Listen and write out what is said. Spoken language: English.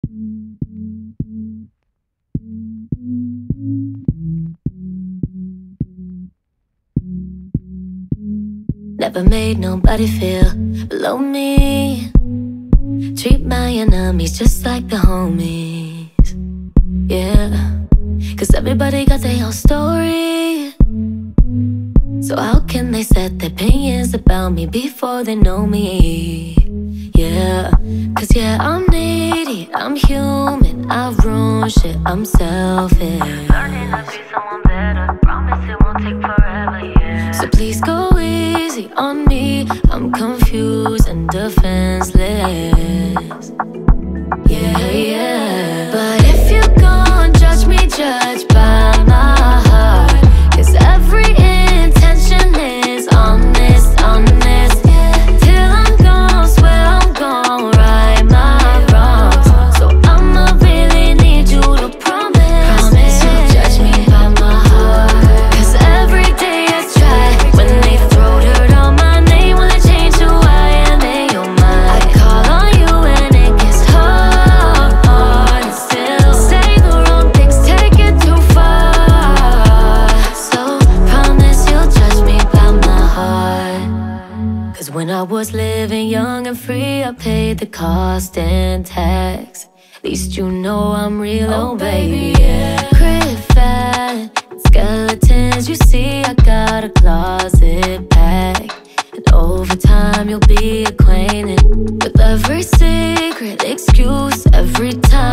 Never made nobody feel below me. Treat my enemies just like the homies. Yeah, 'cause everybody got their own story. So how can they set their opinions about me before they know me? Yeah, 'cause yeah, I'm needy, I'm human, I ruin shit, I'm selfish. Learning to be someone better, promise it won't take forever, yeah. So please go easy on me, I'm confused and defenseless. Yeah, yeah. But if you gon' judge me, judge by my heart, 'cause every intention is honest, honest. Till I'm gone, swear I'm gon' right my wrongs. So I'ma really need you to promise you'll judge me by my heart. 'Cause every day I try, when they throw dirt on my name, will it change who I am in your mind? I call on you and it gets hard, and still say the wrong things, take it too far. So promise you'll judge me by my heart. 'Cause when I was living young and free, I paid the cost and tax. At least you know I'm real, oh baby, yeah. Crib fat, skeletons, you see I got a closet packed. And over time you'll be acquainted with every secret excuse, every time